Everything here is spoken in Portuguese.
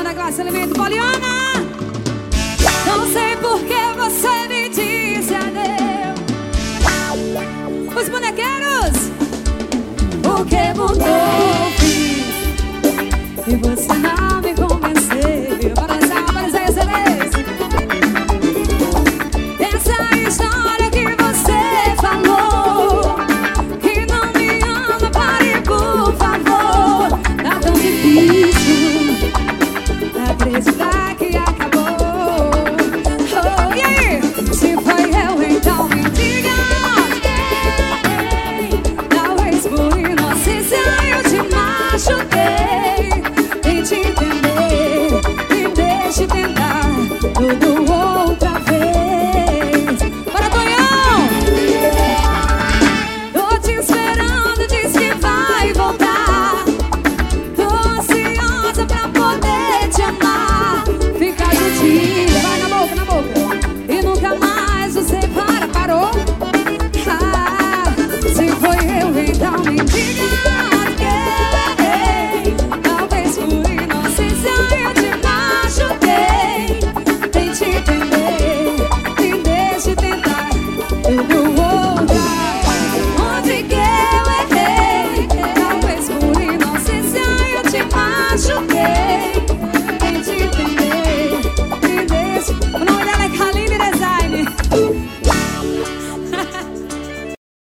da classe Elemento. Poliana, não sei por que você me disse adeus. Os bonequeiros, o que mudou, filho? E você não me convenceu. Bora dançar, bora dançar, excelência. Essa história que você falou, que não me ama, pare por favor. Tá tão difícil acreditar que acabou. Oh, e aí? Se foi eu, então me diga. Talvez por inocência eu te machuquei. Tente entender e deixe tentar tudo outra vez. Bora, Tonhão! Tô te esperando, diz que vai voltar. Tô ansiosa pra poder te amar. Fica juntinho, vai na boca. E nunca mais você parou. Ah, se foi eu, então me diga.